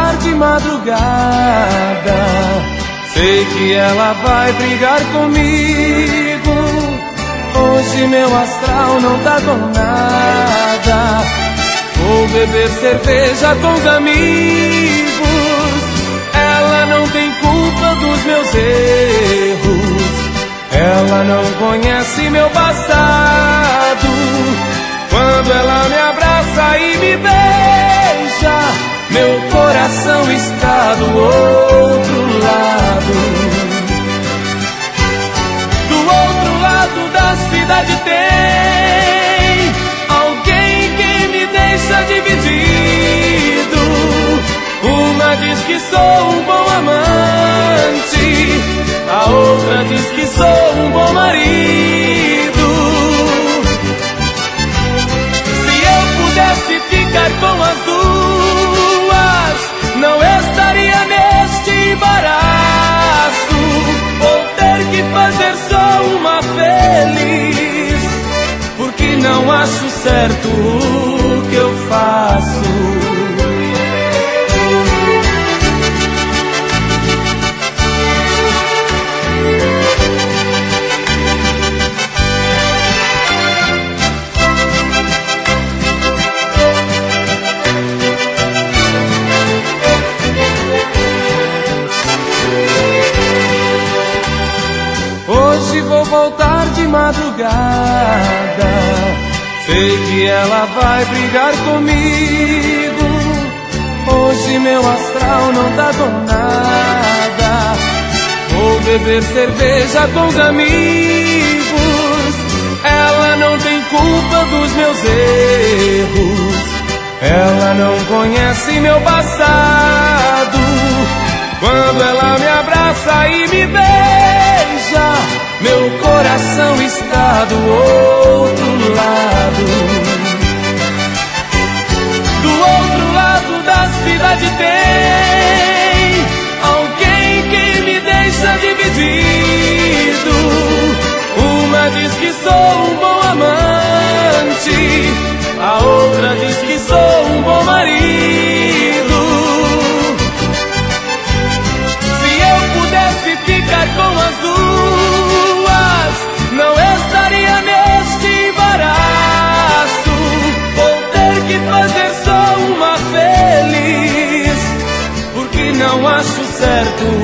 voltar de madrugada. Sei que ela vai brigar comigo. Hoje meu astral não tá com nada. Vou beber cerveja com os amigos. Ela não tem culpa dos meus erros. Ela não conhece meu passado. Quando ela me abraça e me beija, meu coração está do outro lado. Do outro lado da cidade tem alguém que me deixa dividido. Uma diz que sou um bom amante, a outra diz que sou um bom marido. Se eu pudesse ficar com as duas, não estaria neste embaraço. Vou ter que fazer só uma feliz, porque não acho certo o que eu faço. Hoje vou voltar de madrugada. Sei que ela vai brigar comigo. Hoje meu astral não tá com nada. Vou beber cerveja com os amigos. Ela não tem culpa dos meus erros. Ela não conhece meu passado. Quando ela me abraça e me beija, meu coração está do outro lado. Do outro lado da cidade tem alguém que me deixa dividido. Uma diz que sou um bom amante, a outra diz que sou um bom marido. Se eu pudesse ficar com as duas, não estaria neste embaraço. Vou ter que fazer só uma feliz, porque não acho certo